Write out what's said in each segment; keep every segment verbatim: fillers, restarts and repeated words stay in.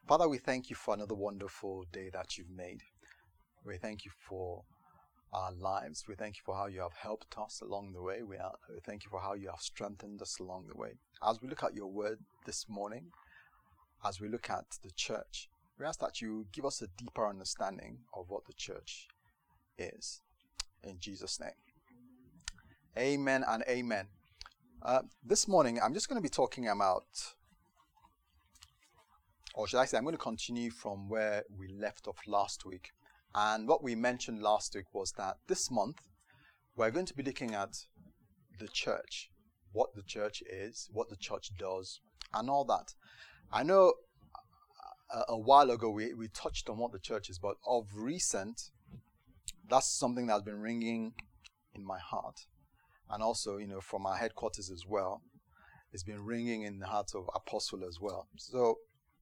Father, we thank you for another wonderful day that you've made. We thank you for our lives. We thank you for how you have helped us along the way. We, are, we thank you for how you have strengthened us along the way. As we look at your word this morning, as we look at the church, we ask that you give us a deeper understanding of what the church is. In Jesus' name. Amen and amen. Uh, this morning, I'm just going to be talking about, or should I say, I'm going to continue from where we left off last week. And what we mentioned last week was that this month, we're going to be looking at the church, what the church is, what the church does, and all that. I know a, a while ago we, we touched on what the church is, but of recent, that's something that's been ringing in my heart. And also, you know, from our headquarters as well, it's been ringing in the heart of Apostle as well. So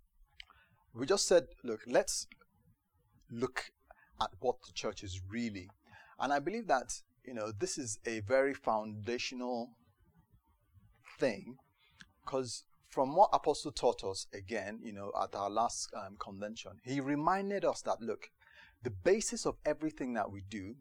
we just said, look, let's look at what the church is really. And I believe that, you know, this is a very foundational thing, because from what Apostle taught us, again, you know, at our last um, convention, he reminded us that, look, the basis of everything that we do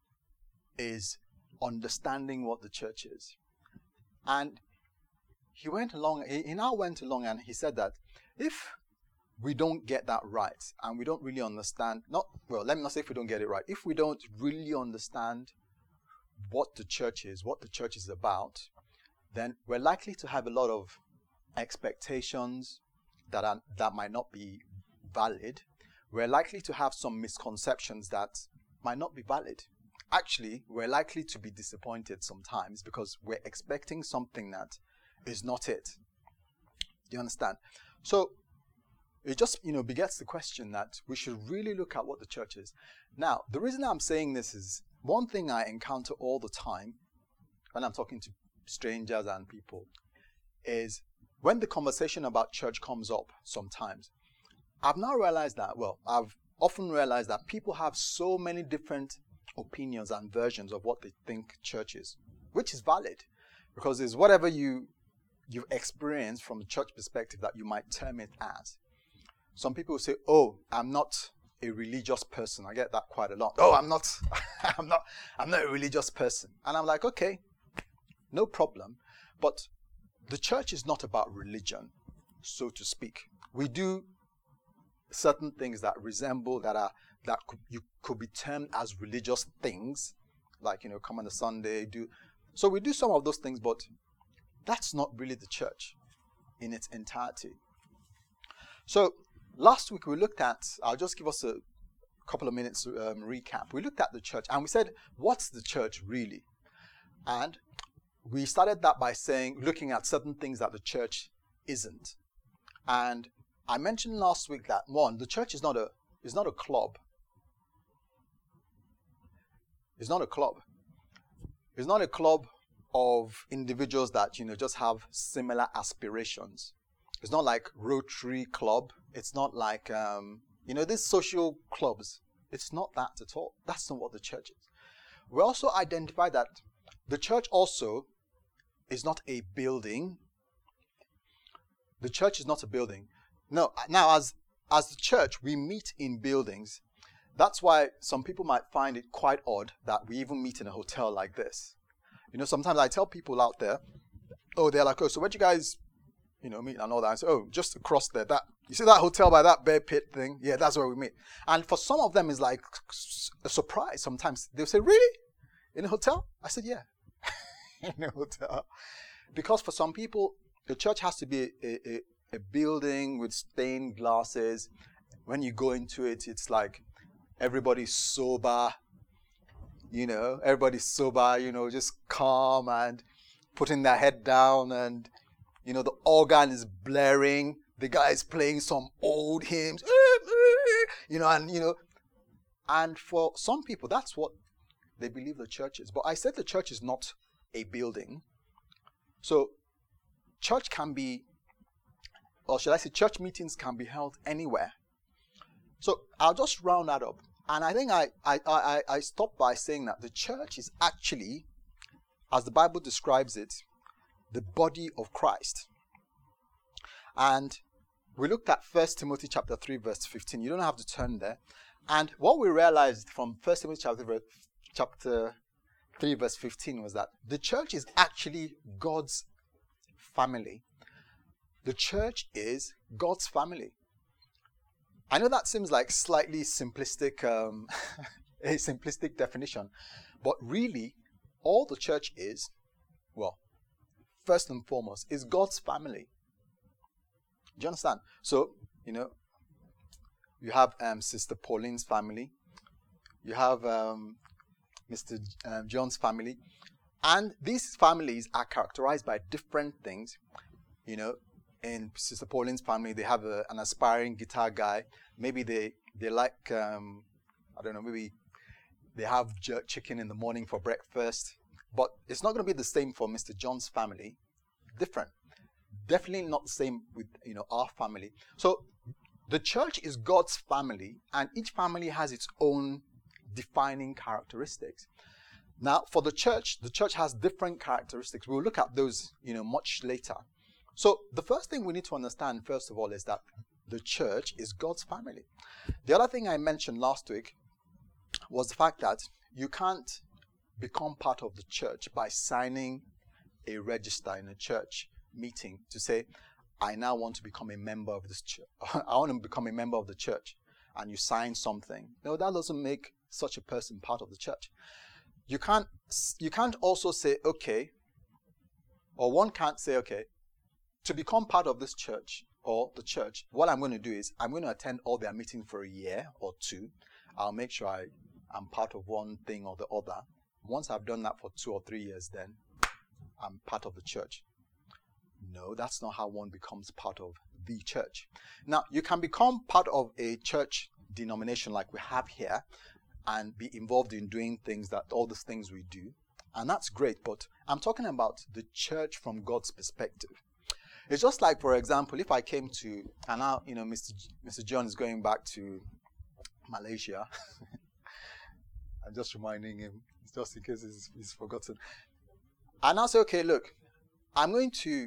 is understanding what the church is. And he went along, he, he now went along and he said that if we don't get that right and we don't really understand, not, well, let me not say if we don't get it right, if we don't really understand what the church is, what the church is about, then we're likely to have a lot of expectations that are, that might not be valid. We're likely to have some misconceptions that might not be valid. Actually, we're likely to be disappointed sometimes because we're expecting something that is not it. Do you understand? So it just, you know, begets the question that we should really look at what the church is. Now, the reason I'm saying this is one thing I encounter all the time when I'm talking to strangers and people is when the conversation about church comes up sometimes, I've now realized that, well, I've often realized that people have so many different opinions and versions of what they think church is, which is valid, because it's whatever you you've experienced from a church perspective that you might term it as. Some people say, "Oh, I'm not a religious person." I get that quite a lot. "Oh, I'm not, I'm not, I'm not a religious person," and I'm like, "Okay, no problem." But the church is not about religion, so to speak. We do certain things that resemble, that are that could, you could be termed as religious things, like, you know, come on a Sunday, do. So we do some of those things, but that's not really the church in its entirety. So last week we looked at, I'll just give us a couple of minutes um, recap. We looked at the church and we said, what's the church really? And we started that by saying, looking at certain things that the church isn't. And I mentioned last week that, one, the church is not a is not a club. It's not a club. It's not a club of individuals that, you know, just have similar aspirations. It's not like Rotary Club. It's not like, um, you know, these social clubs. It's not that at all. That's not what the church is. We also identified that the church also is not a building. The church is not a building. No, now as as the church, we meet in buildings. That's why some people might find it quite odd that we even meet in a hotel like this. You know, sometimes I tell people out there, oh, they're like, oh, so where'd you guys, you know, meet and all that? I say, oh, just across there. That you see that hotel by that bear pit thing? Yeah, that's where we meet. And for some of them, it's like a surprise. Sometimes they'll say, really? In a hotel? I said, yeah, in a hotel. Because for some people, the church has to be a, a, a building with stained glasses. When you go into it, it's like everybody's sober, you know, everybody's sober, you know, just calm and putting their head down, and, you know, the organ is blaring, the guy is playing some old hymns, you know, and, you know, and for some people, that's what they believe the church is. But I said the church is not a building. So church can be, or should I say church meetings can be held anywhere. So I'll just round that up. And I think I, I, I, I stopped by saying that the church is actually, as the Bible describes it, the body of Christ. And we looked at First Timothy chapter three, verse fifteen. You don't have to turn there. And what we realized from First Timothy chapter, chapter three, verse fifteen was that the church is actually God's family. The church is God's family. I know that seems like slightly simplistic, um, a simplistic definition, but really, all the church is, well, first and foremost, is God's family. Do you understand? So, you know, you have um, Sister Pauline's family, you have um, Mister J- um, John's family, and these families are characterized by different things. You know, in Sister Pauline's family, they have a, an aspiring guitar guy. Maybe they they like, um, I don't know, maybe they have jerk chicken in the morning for breakfast. But it's not going to be the same for Mister John's family. Different. Definitely not the same with, you know, our family. So the church is God's family, and each family has its own defining characteristics. Now, for the church, the church has different characteristics. We'll look at those, you know, much later. So the first thing we need to understand, first of all, is that the church is God's family. The other thing I mentioned last week was the fact that you can't become part of the church by signing a register in a church meeting to say, I now want to become a member of this church. I want to become a member of the church. And you sign something. No, that doesn't make such a person part of the church. You can't, you can't also say, okay, or one can't say, okay, to become part of this church or the church, what I'm going to do is I'm going to attend all their meetings for a year or two. I'll make sure I, I'm part of one thing or the other. Once I've done that for two or three years, then I'm part of the church. No, that's not how one becomes part of the church. Now, you can become part of a church denomination like we have here and be involved in doing things that, all these things we do. And that's great, but I'm talking about the church from God's perspective. It's just like, for example, if I came to, and now, you know, Mister J- Mister John is going back to Malaysia. I'm just reminding him, just in case he's, he's forgotten. And I'll say, okay, look, I'm going to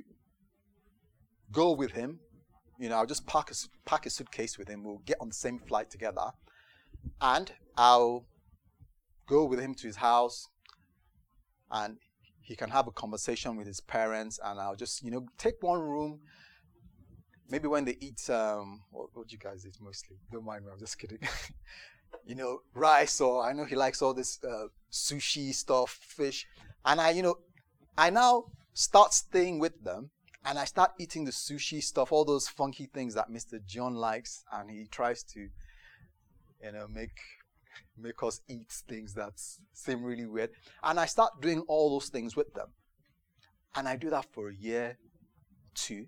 go with him. You know, I'll just pack a, pack a suitcase with him. We'll get on the same flight together. And I'll go with him to his house. And he can have a conversation with his parents. And I'll just, you know, take one room. Maybe when they eat, um, what, what do you guys eat mostly? Don't mind me, I'm just kidding. You know, rice, or I know he likes all this uh, sushi stuff, fish. And I, you know, I now start staying with them, and I start eating the sushi stuff, all those funky things that Mister John likes, and he tries to, you know, make make us eat things that seem really weird. And I start doing all those things with them. And I do that for a year, two.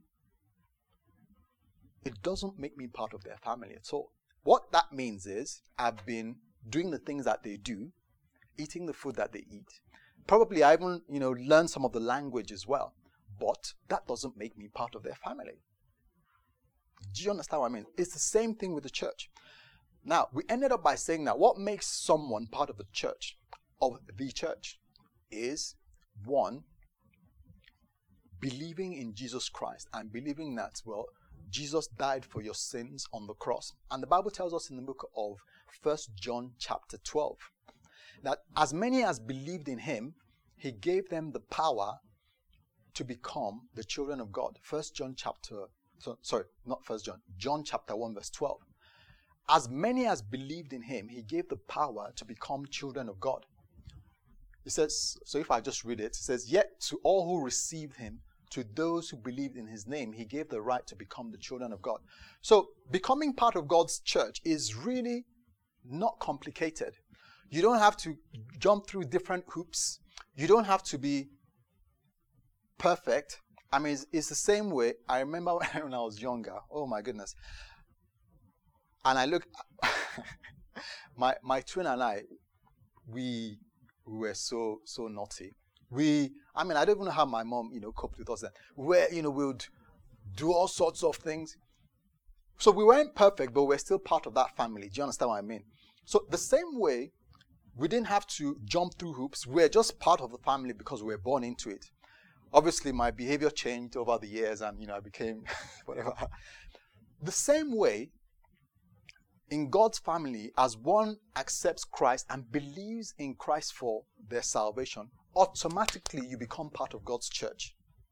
It doesn't make me part of their family at all. What that means is I've been doing the things that they do, eating the food that they eat. Probably I even, you know, learn some of the language as well. But that doesn't make me part of their family. Do you understand what I mean? It's the same thing with the church. Now, we ended up by saying that what makes someone part of the church, of the church, is one, believing in Jesus Christ and believing that, well, Jesus died for your sins on the cross. And the Bible tells us in the book of First John chapter twelve that as many as believed in him, he gave them the power to become the children of God. First John chapter, so, sorry, not First John, John chapter one verse twelve. As many as believed in him, he gave the power to become children of God. It says, so if I just read it, it says, yet to all who received him, to those who believed in his name, he gave the right to become the children of God. So becoming part of God's church is really not complicated. You don't have to jump through different hoops. You don't have to be perfect. I mean, it's, it's the same way. I remember when I was younger. Oh my goodness. And I look, my my twin and I, we, we were so, so naughty. We, I mean, I don't even know how my mom, you know, coped with us then. Where, you know, we would do all sorts of things. So we weren't perfect, but we're still part of that family. Do you understand what I mean? So the same way, we didn't have to jump through hoops. We're just part of the family because we were born into it. Obviously, my behavior changed over the years and, you know, I became whatever. the same way, in God's family, as one accepts Christ and believes in Christ for their salvation, automatically you become part of God's church.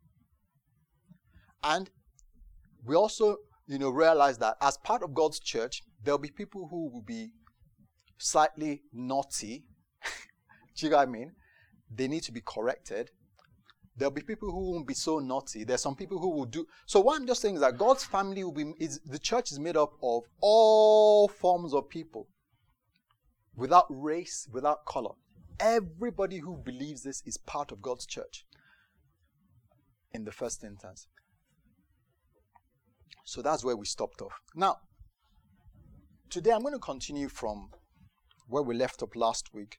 And we also, you know, realize that as part of God's church, there'll be people who will be slightly naughty. Do you know what I mean? They need to be corrected. There'll be people who won't be so naughty. There's some people who will do. So what I'm just saying is that God's family will be, is, the church is made up of all forms of people, without race, without color. Everybody who believes this is part of God's church in the first instance. So that's where we stopped off. Now, today I'm going to continue from where we left off last week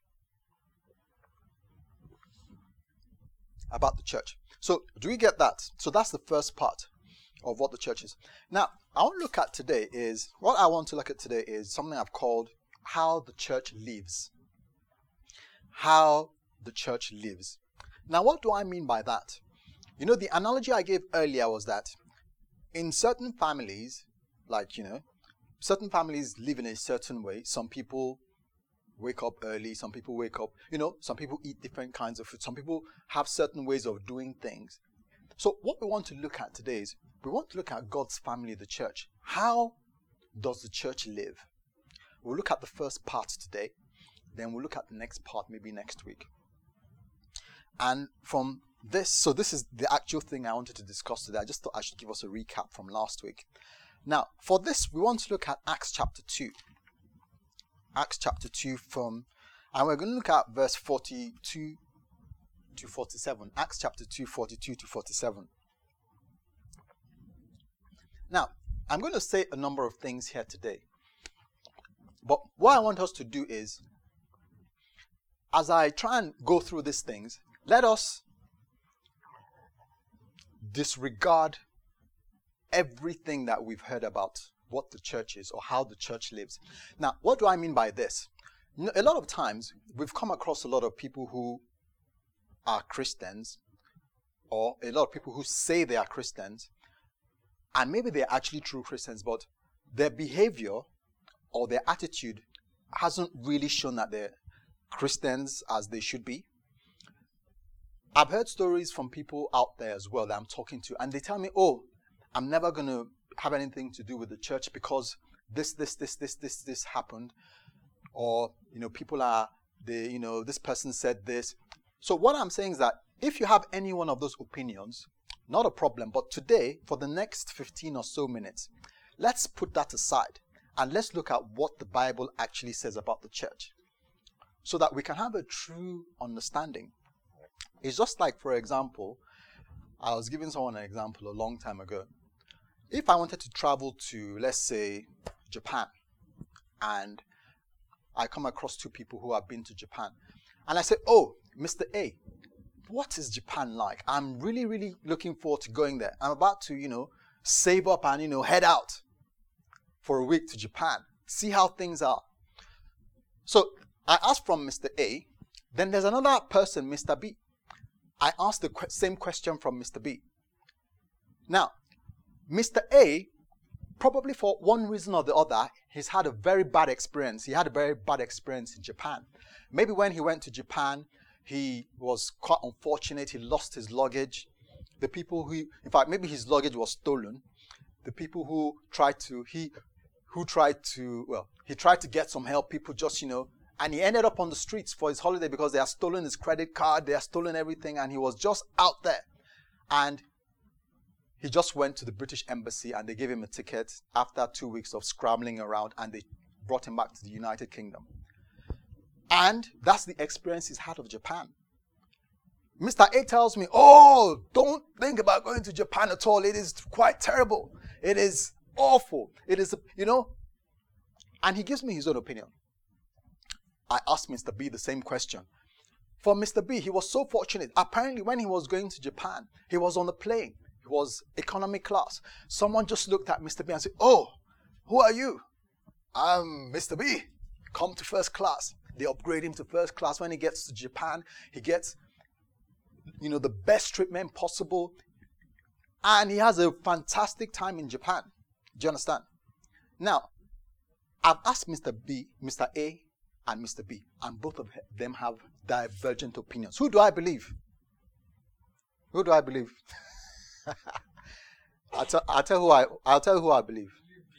about the church. So, do we get that? So that's the first part of what the church is. Now, I want to look at today is, what I want to look at today is something I've called how the church lives. How the church lives. Now, what do I mean by that? You know, the analogy I gave earlier was that in certain families, like, you know, certain families live in a certain way. Some people wake up early, some people wake up, you know, some people eat different kinds of food, some people have certain ways of doing things. So what we want to look at today is, we want to look at God's family, the church. How does the church live? We'll look at the first part today, then we'll look at the next part maybe next week. And from this, so this is the actual thing I wanted to discuss today. I just thought I should give us a recap from last week. Now, for this, we want to look at Acts chapter two. Acts chapter two from, and we're going to look at verse forty-two to forty-seven. Acts chapter two, forty-two to forty-seven. Now, I'm going to say a number of things here today. But what I want us to do is, as I try and go through these things, let us disregard everything that we've heard about what the church is or how the church lives. Now, what do I mean by this? You know, a lot of times, we've come across a lot of people who are Christians, or a lot of people who say they are Christians, and maybe they're actually true Christians, but their behavior or their attitude hasn't really shown that they're Christians as they should be. I've heard stories from people out there as well that I'm talking to, and they tell me, oh, I'm never going to have anything to do with the church because this, this, this, this, this, this happened. Or, you know, people are, they, you know, this person said this. So what I'm saying is that if you have any one of those opinions, not a problem. But today, for the next fifteen or so minutes, let's put that aside and let's look at what the Bible actually says about the church so that we can have a true understanding. It's just like, for example, I was giving someone an example a long time ago. If I wanted to travel to, let's say, Japan, and I come across two people who have been to Japan, and I say, oh, Mister A, what is Japan like? I'm really, really looking forward to going there. I'm about to, you know, save up and, you know, head out for a week to Japan, see how things are. So I asked from Mister A, then there's another person, Mister B. I asked the qu- same question from Mister B. Now, Mister A, probably for one reason or the other, he's had a very bad experience. He had a very bad experience in Japan. Maybe when he went to Japan, he was quite unfortunate. He lost his luggage. The people who, in fact, maybe his luggage was stolen. The people who tried to, he, who tried to, well, he tried to get some help. People just, you know, and he ended up on the streets for his holiday because they had stolen his credit card. They had stolen everything, and he was just out there. And he just went to the British embassy and they gave him a ticket after two weeks of scrambling around, and they brought him back to the United Kingdom. And that's the experience he's had of Japan. Mister A tells me, oh, don't think about going to Japan at all. It is quite terrible. It is awful. It is, you know, and he gives me his own opinion. I asked Mister B the same question. For Mister B, he was so fortunate. Apparently, when he was going to Japan, he was on the plane. It was economy class. Someone just looked at Mister B and said, oh, who are you? I'm Mister B. Come to first class. They upgrade him to first class. When he gets to Japan, he gets, you know, the best treatment possible. And he has a fantastic time in Japan. Do you understand? Now, I've asked Mister B, Mister A, and Mister B, and both of them have divergent opinions. Who do I believe? Who do I believe? I'll, tell, I'll tell who I I'll tell who I believe.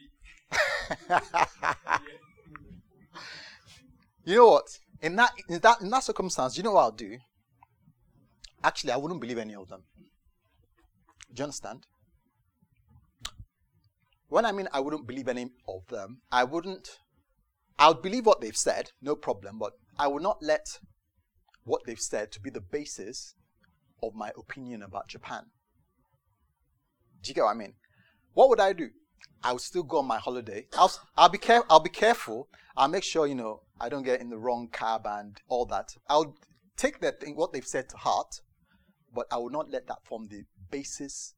You know what? In that in that in that circumstance, you know what I'll do? Actually, I wouldn't believe any of them. Do you understand? When I mean I wouldn't believe any of them, I wouldn't. I would believe what they've said, no problem, but I would not let what they've said to be the basis of my opinion about Japan. Do you get what I mean? What would I do? I would still go on my holiday. I'll, I'll be care, I'll be careful. I'll make sure, you know, I don't get in the wrong cab and all that. I'll take that thing, what they've said to heart, but I will not let that form the basis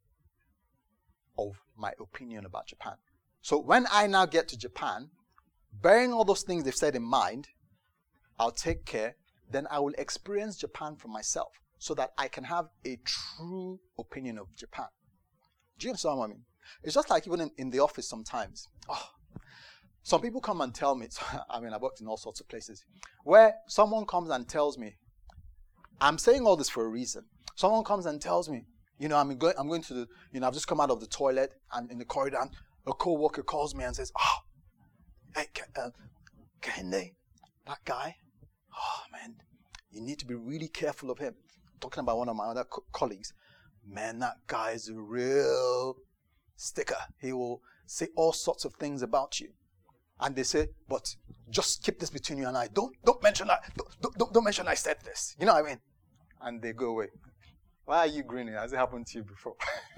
of my opinion about Japan. So when I now get to Japan, bearing all those things they've said in mind, I'll take care. Then I will experience Japan for myself so that I can have a true opinion of Japan. Do you understand what I mean? It's just like even in, in the office sometimes. Oh, some people come and tell me, I mean, I've worked in all sorts of places, where someone comes and tells me, I'm saying all this for a reason. Someone comes and tells me, you know, I'm going, I'm going to the, you know, I've just come out of the toilet and in the corridor, and a co-worker calls me and says, oh, hey, uh, Kehinde, that guy, oh man, you need to be really careful of him. Talking about one of my other co- colleagues, man, that guy is a real sticker. He will say all sorts of things about you. And they say, but just keep this between you and I. Don't don't mention that. Don't, don't, don't mention I said this. You know what I mean? And they go away. Why are you grinning? Has it happened to you before?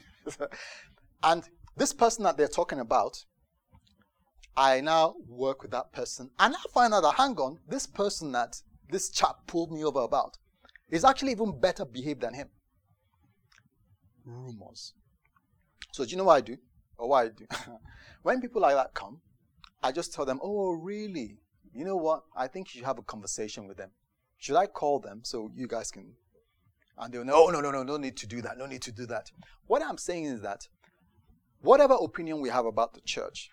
And this person that they're talking about, I now work with that person. And I find out that, hang on, this person that this chap pulled me over about is actually even better behaved than him. Rumors. So do you know what I do? Or what I do? When people like that come, I just tell them, oh, really? You know what? I think you should have a conversation with them. Should I call them so you guys can... And they'll know, oh, no, no, no, no need to do that. No need to do that. What I'm saying is that whatever opinion we have about the church,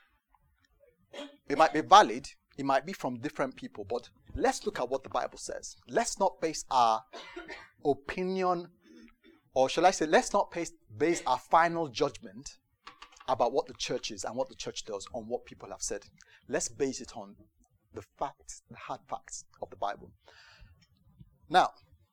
it might be valid. It might be from different people. But let's look at what the Bible says. Let's not base our opinion, or shall I say, let's not base, base our final judgment about what the church is and what the church does on what people have said. Let's base it on the facts, the hard facts of the Bible. Now,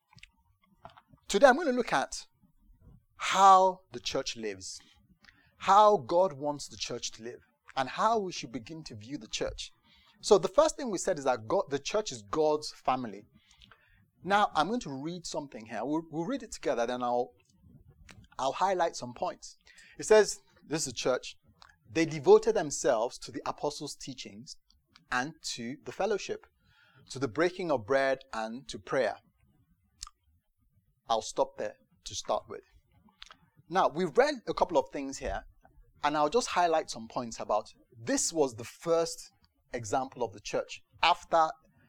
today I'm going to look at how the church lives, how God wants the church to live, and how we should begin to view the church. So the first thing we said is that God, the church is God's family. Now I'm going to read something here. We'll, we'll read it together, then I'll, I'll highlight some points. It says, this is a church. They devoted themselves to the apostles' teachings and to the fellowship, to the breaking of bread and to prayer. I'll stop there to start with. Now, we've read a couple of things here, and I'll just highlight some points about this was the first example of the church after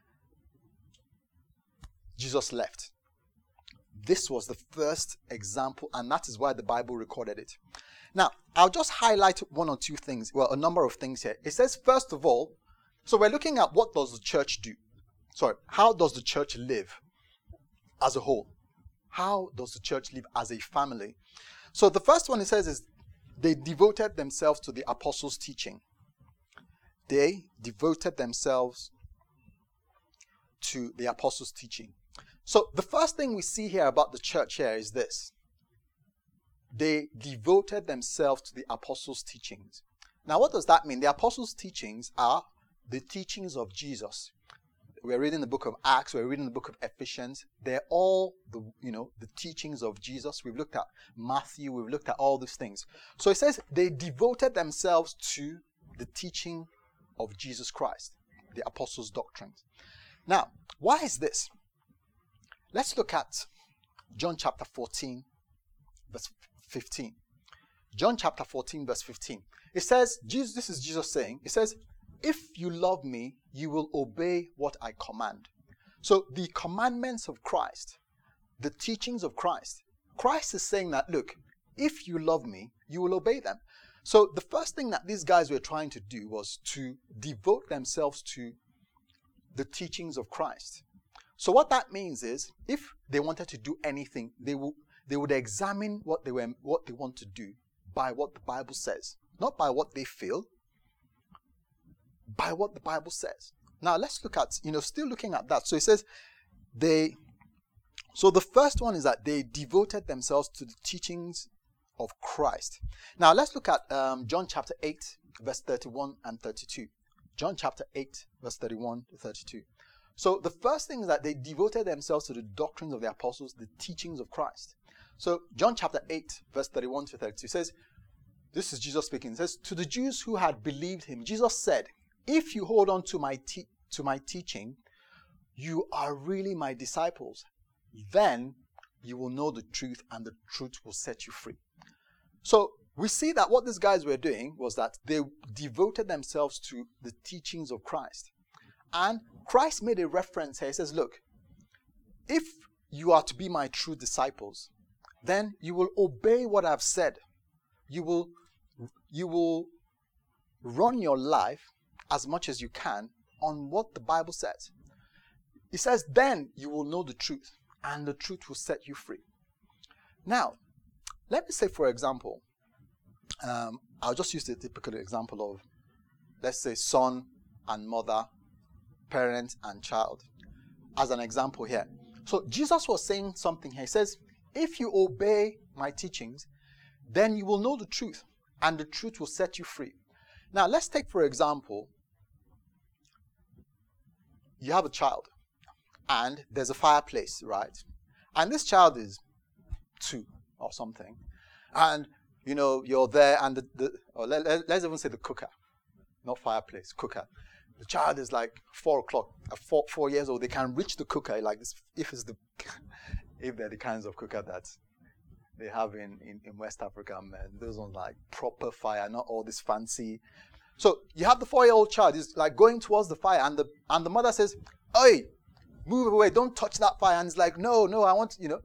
Jesus left. This was the first example, and that is why the Bible recorded it. Now, I'll just highlight one or two things, well, a number of things here. It says, first of all, so we're looking at what does the church do? Sorry, how does the church live as a whole? How does the church live as a family? So the first one it says is, they devoted themselves to the apostles' teaching. They devoted themselves to the apostles' teaching. So the first thing we see here about the church here is this. They devoted themselves to the apostles' teachings. Now, what does that mean? The apostles' teachings are the teachings of Jesus. We're reading the book of Acts, we're reading the book of Ephesians. They're all the, you know, the teachings of Jesus. We've looked at Matthew, we've looked at all these things. So it says they devoted themselves to the teaching of Jesus Christ, the apostles' doctrines. Now, why is this? Let's look at John chapter fourteen, verse fifteen. John chapter fourteen, verse fifteen. It says, Jesus, this is Jesus saying, it says, if you love me, you will obey what I command. So the commandments of Christ, the teachings of Christ, Christ is saying that, look, if you love me, you will obey them. So the first thing that these guys were trying to do was to devote themselves to the teachings of Christ. So what that means is, if they wanted to do anything, they would they would examine what they were what they want to do by what the Bible says, not by what they feel, by what the Bible says. Now let's look at, you know, still looking at that. So it says they. So the first one is that they devoted themselves to the teachings of Christ. Now let's look at um, John chapter eight, verse thirty-one and thirty-two. John chapter eight, verse thirty-one to thirty-two. So the first thing is that they devoted themselves to the doctrines of the apostles, the teachings of Christ. So John chapter eight, verse thirty-one to thirty-two says, this is Jesus speaking. It says, to the Jews who had believed him, Jesus said, if you hold on to my te- to my teaching, you are really my disciples. Then you will know the truth, and the truth will set you free. So we see that what these guys were doing was that they devoted themselves to the teachings of Christ. And Christ made a reference here. He says, look, if you are to be my true disciples, then you will obey what I've said. You will, you will run your life as much as you can on what the Bible says. He says, then you will know the truth, and the truth will set you free. Now, let me say, for example, um, I'll just use the typical example of, let's say, son and mother, parent and child, as an example here. So Jesus was saying something here. He says, if you obey my teachings, then you will know the truth, and the truth will set you free. Now, let's take, for example, you have a child, and there's a fireplace, right? And this child is two or something. And, you know, you're there, and the, the or let, let, let's even say the cooker, not fireplace, cooker. The child is like four o'clock, uh, four, four years old. They can reach the cooker like this, if it's the, if they're the kinds of cooker that they have in, in, in West Africa, man. Those ones like proper fire, not all this fancy. So you have the four-year-old child is like going towards the fire, and the and the mother says, "Oi, move away! Don't touch that fire." And he's like, "No, no, I want, you know."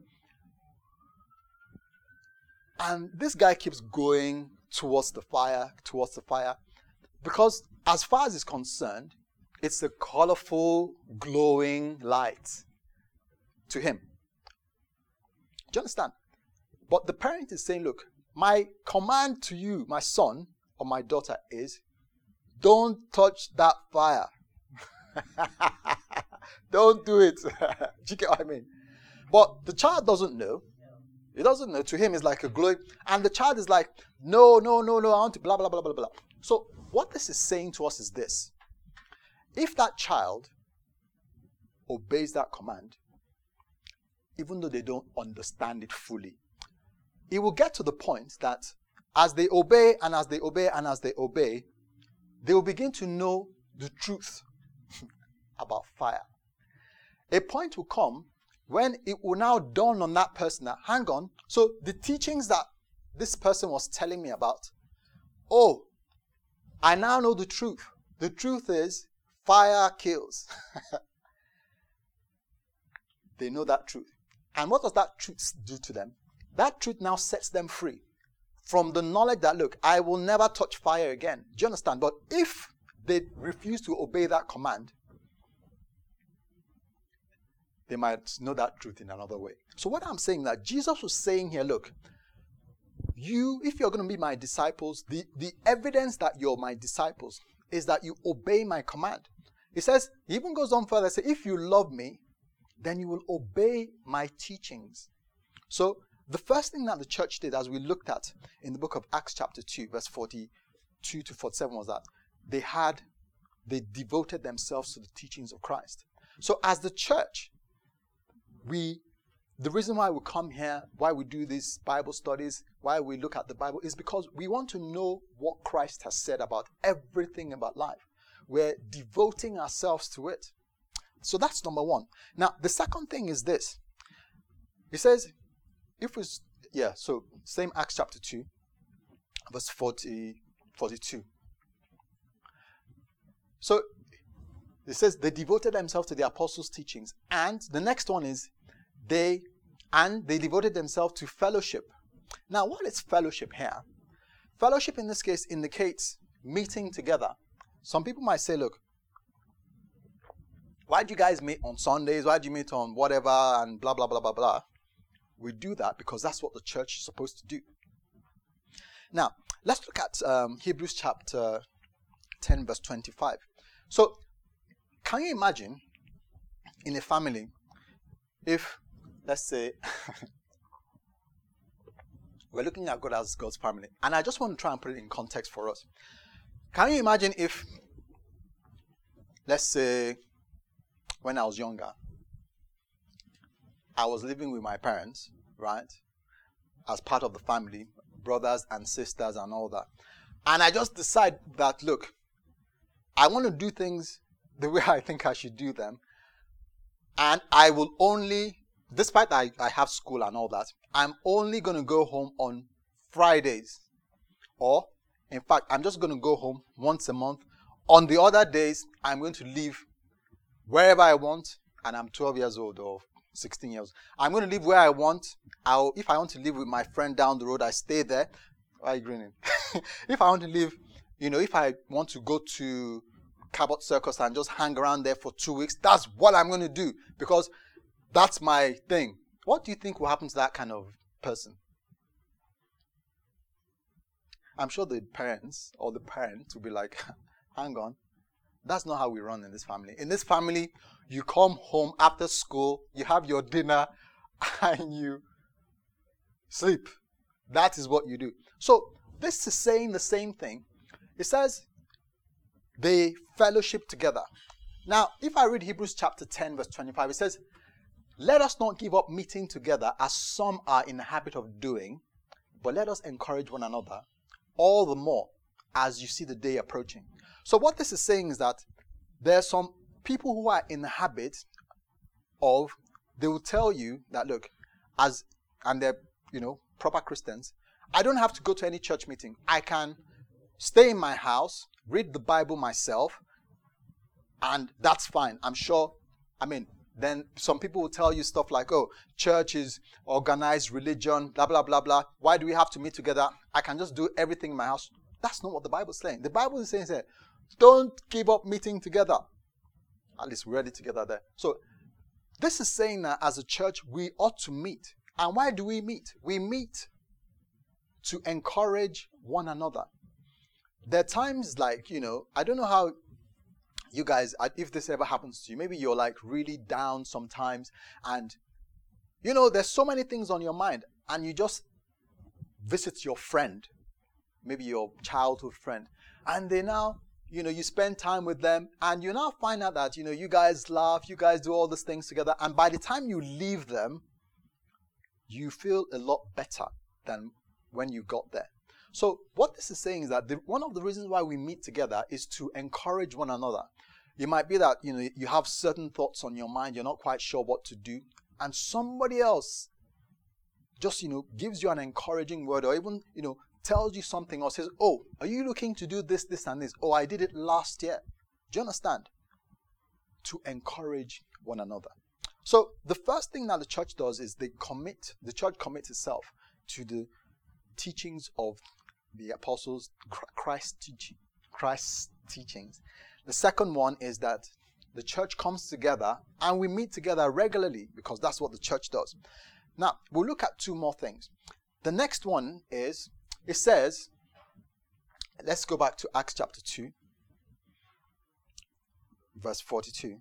And this guy keeps going towards the fire, towards the fire, because as far as he's concerned, it's a colorful, glowing light to him. Do you understand? But the parent is saying, look, my command to you, my son or my daughter, is don't touch that fire. Don't do it. Do you get what I mean? But the child doesn't know. He doesn't know. To him, it's like a glowing. And the child is like, no, no, no, no, I want to blah, blah, blah, blah, blah. So what this is saying to us is this. If that child obeys that command, even though they don't understand it fully, it will get to the point that as they obey and as they obey and as they obey, they will begin to know the truth about fire. A point will come when it will now dawn on that person that, hang on, so the teachings that this person was telling me about, oh, I now know the truth. The truth is fire kills. They know that truth. And what does that truth do to them? That truth now sets them free from the knowledge that, look, I will never touch fire again. Do you understand? But if they refuse to obey that command, they might know that truth in another way. So what I'm saying that Jesus was saying here, look, you, if you're going to be my disciples, the, the evidence that you're my disciples is that you obey my command. He says, he even goes on further, say, if you love me, then you will obey my teachings. So the first thing that the church did, as we looked at in the book of Acts chapter two, verse forty-two to forty-seven, was that they had, they devoted themselves to the teachings of Christ. So as the church, we, the reason why we come here, why we do these Bible studies, why we look at the Bible, is because we want to know what Christ has said about everything about life. We're devoting ourselves to it. So that's number one. Now, the second thing is this. He says, if we, yeah, so same Acts chapter two, verse forty, forty-two. So it says they devoted themselves to the apostles' teachings. And the next one is they, and they devoted themselves to fellowship. Now, what is fellowship here? Fellowship in this case indicates meeting together. Some people might say, look, why do you guys meet on Sundays? Why do you meet on whatever and blah, blah, blah, blah, blah? We do that because that's what the church is supposed to do. Now, let's look at um, Hebrews chapter ten, verse twenty-five. So, can you imagine in a family if, let's say, we're looking at God as God's family, and I just want to try and put it in context for us. Can you imagine if, let's say, when I was younger, I was living with my parents, right, as part of the family, brothers and sisters and all that, and I just decide that, look, I want to do things the way I think I should do them, and I will only, despite I, I have school and all that, I'm only going to go home on Fridays. Or, in fact, I'm just going to go home once a month. On the other days, I'm going to leave wherever I want, and I'm twelve years old or sixteen years old. I'm going to live where I want. I'll, if I want to live with my friend down the road, I stay there. Why are you grinning? If I want to live, you know, if I want to go to Cabot Circus and just hang around there for two weeks, that's what I'm going to do because that's my thing. What do you think will happen to that kind of person? I'm sure the parents or the parent will be like, hang on, that's not how we run in this family. In this family, you come home after school, you have your dinner, and you sleep. That is what you do. So this is saying the same thing. It says they fellowship together. Now, if I read Hebrews chapter ten, verse twenty-five, it says, let us not give up meeting together as some are in the habit of doing, but let us encourage one another all the more as you see the day approaching. So what this is saying is that there are some people who are in the habit of, they will tell you that, look, as, and they're, you know, proper Christians, I don't have to go to any church meeting. I can stay in my house, read the Bible myself, and that's fine. I'm sure, I mean, then some people will tell you stuff like, oh, church is organized religion, blah, blah, blah, blah. Why do we have to meet together? I can just do everything in my house. That's not what the Bible is saying. The Bible is saying, say, don't give up meeting together. At least we're ready together there. So this is saying that as a church, we ought to meet. And why do we meet? We meet to encourage one another. There are times like, you know, I don't know how you guys, if this ever happens to you, maybe you're like really down sometimes and, you know, there's so many things on your mind and you just visit your friend, maybe your childhood friend, and they now, you know, you spend time with them and you now find out that, you know, you guys laugh, you guys do all these things together, and by the time you leave them, you feel a lot better than when you got there. So what this is saying is that the, one of the reasons why we meet together is to encourage one another. It might be that, you know, you have certain thoughts on your mind, you're not quite sure what to do, and somebody else just, you know, gives you an encouraging word, or even, you know, tells you something or says, oh, are you looking to do this, this, and this? Oh, I did it last year. Do you understand? To encourage one another. So the first thing that the church does is they commit, the church commits itself to the teachings of the apostles, Christ's teaching, Christ's teachings. The second one is that the church comes together and we meet together regularly because that's what the church does. Now, we'll look at two more things. The next one is, it says, let's go back to Acts chapter two, verse forty-two.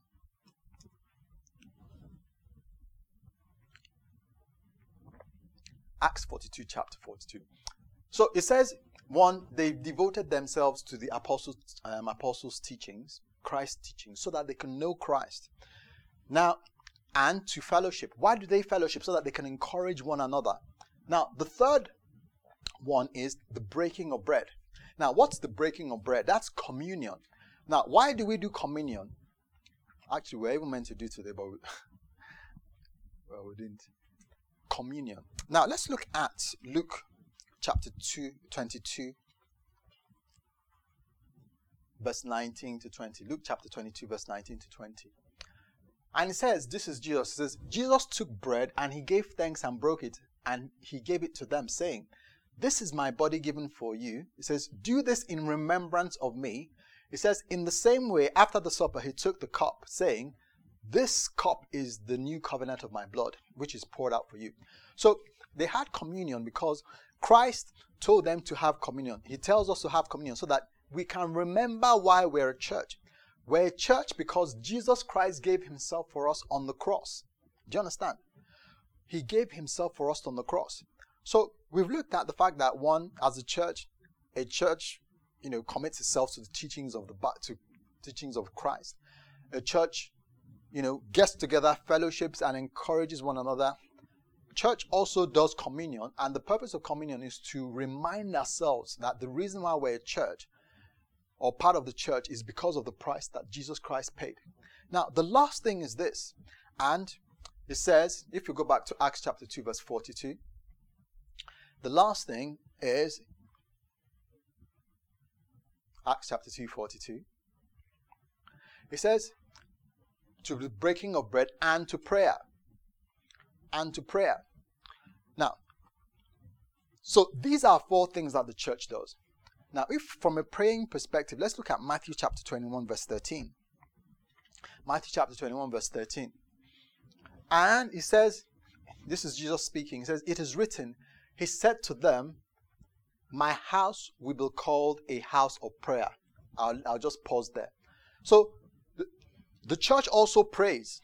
Acts forty-two, chapter forty-two. So it says, one, they devoted themselves to the apostles' um, apostles' teachings, Christ's teachings, so that they can know Christ. Now, and to fellowship. Why do they fellowship? So that they can encourage one another. Now, the third one is the breaking of bread. Now, what's the breaking of bread? That's communion. Now, why do we do communion? Actually, we're even meant to do today, but we, well, we didn't. Communion. Now, let's look at Luke chapter two, twenty-two, verse nineteen to twenty. Luke chapter twenty-two, verse nineteen to twenty. And it says, this is Jesus. It says, Jesus took bread and he gave thanks and broke it, and he gave it to them, saying, this is my body given for you. It says, do this in remembrance of me. It says, in the same way, after the supper, he took the cup, saying, this cup is the new covenant of my blood, which is poured out for you. So they had communion because Christ told them to have communion. He tells us to have communion so that we can remember why we're a church. We're a church because Jesus Christ gave himself for us on the cross. Do you understand? He gave himself for us on the cross. So we've looked at the fact that one, as a church, a church, you know, commits itself to the teachings of the to teachings of Christ. A church, you know, gets together, fellowships, and encourages one another. Church also does communion, and the purpose of communion is to remind ourselves that the reason why we're a church or part of the church is because of the price that Jesus Christ paid. Now, the last thing is this, and it says, if you go back to Acts chapter two, verse forty-two, the last thing is Acts chapter two, forty-two. It says, to the breaking of bread and to prayer. And to prayer. Now, so these are four things that the church does. Now, if from a praying perspective, let's look at Matthew chapter twenty-one, verse thirteen. Matthew chapter twenty-one, verse thirteen. And he says, this is Jesus speaking, he says, it is written, he said to them, my house will be called a house of prayer. I'll, I'll just pause there. So, the, the church also prays.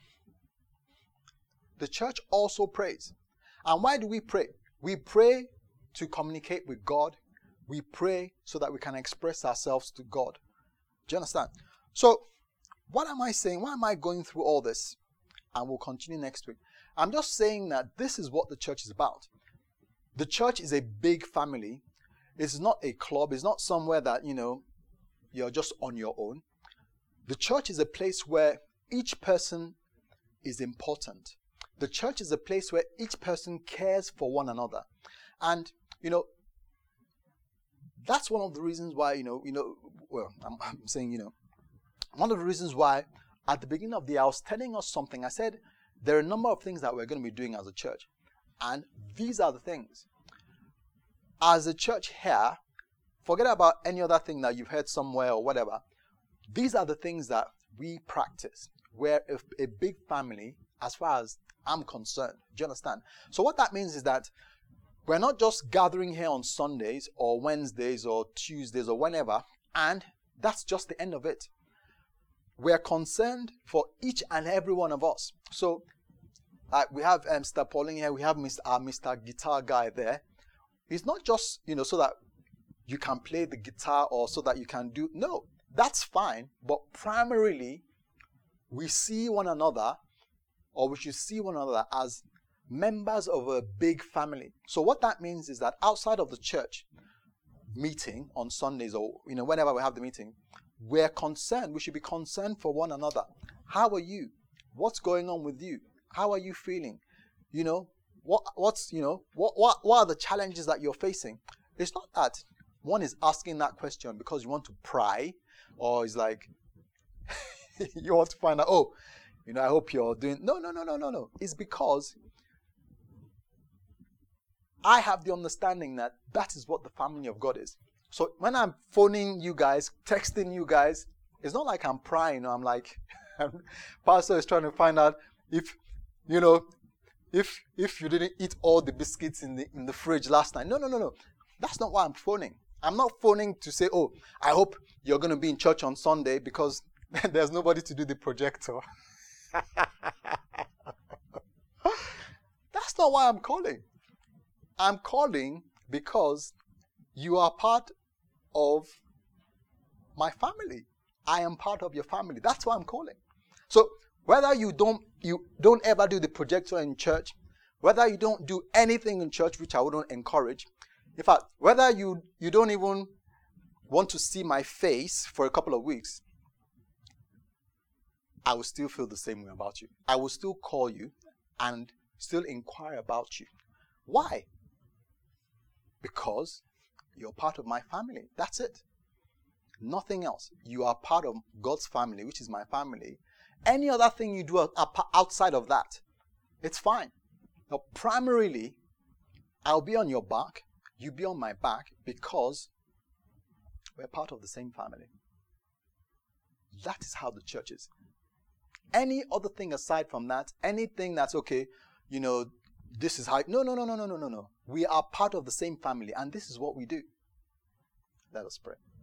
The church also prays. And why do we pray? We pray to communicate with God. We pray so that we can express ourselves to God. Do you understand? So, what am I saying? Why am I going through all this? And we'll continue next week. I'm just saying that this is what the church is about. The church is a big family. It's not a club. It's not somewhere that, you know, you're just on your own. The church is a place where each person is important. The church is a place where each person cares for one another. And, you know, that's one of the reasons why, you know, you know, well, I'm, I'm saying, you know, one of the reasons why at the beginning of the year, I was telling us something. I said, there are a number of things that we're going to be doing as a church. And these are the things. As a church here, forget about any other thing that you've heard somewhere or whatever. These are the things that we practice. We're a, a big family as far as I'm concerned. Do you understand? So what that means is that we're not just gathering here on Sundays or Wednesdays or Tuesdays or whenever, and that's just the end of it. We're concerned for each and every one of us. So uh, we have um, Mister Pauline here. We have Mister Uh, Mister Guitar Guy there. It's not just, you know, so that you can play the guitar or so that you can do. No, that's fine. But primarily, we see one another, or we should see one another as members of a big family. So what that means is that outside of the church meeting on Sundays, or, you know, whenever we have the meeting, we're concerned. We should be concerned for one another. How are you? What's going on with you? How are you feeling? You know, what what's, you know, what what what are the challenges that you're facing? It's not that one is asking that question because you want to pry, or it's like you want to find out, oh, you know, I hope you're doing. No, no, no, no, no, no. It's because I have the understanding that that is what the family of God is. So when I'm phoning you guys, texting you guys, it's not like I'm prying. I'm like, Pastor is trying to find out if, you know, if if you didn't eat all the biscuits in the in the fridge last night. No, no, no, no. That's not why I'm phoning. I'm not phoning to say, oh, I hope you're going to be in church on Sunday because there's nobody to do the projector. That's not why I'm calling. I'm calling because you are part of my family. I am part of your family. That's why I'm calling. So whether you don't you don't ever do the projector in church, whether you don't do anything in church, which I wouldn't encourage, in fact, whether you, you don't even want to see my face for a couple of weeks, I will still feel the same way about you. I will still call you and still inquire about you. Why? Because you're part of my family. That's it. Nothing else. You are part of God's family, which is my family. Any other thing you do outside of that, it's fine. Now, primarily, I'll be on your back. You be on my back because we're part of the same family. That is how the church is. Any other thing aside from that, anything that's okay, you know, this is how... No, no, no, no, no, no, no, no. We are part of the same family, and this is what we do. Let us pray.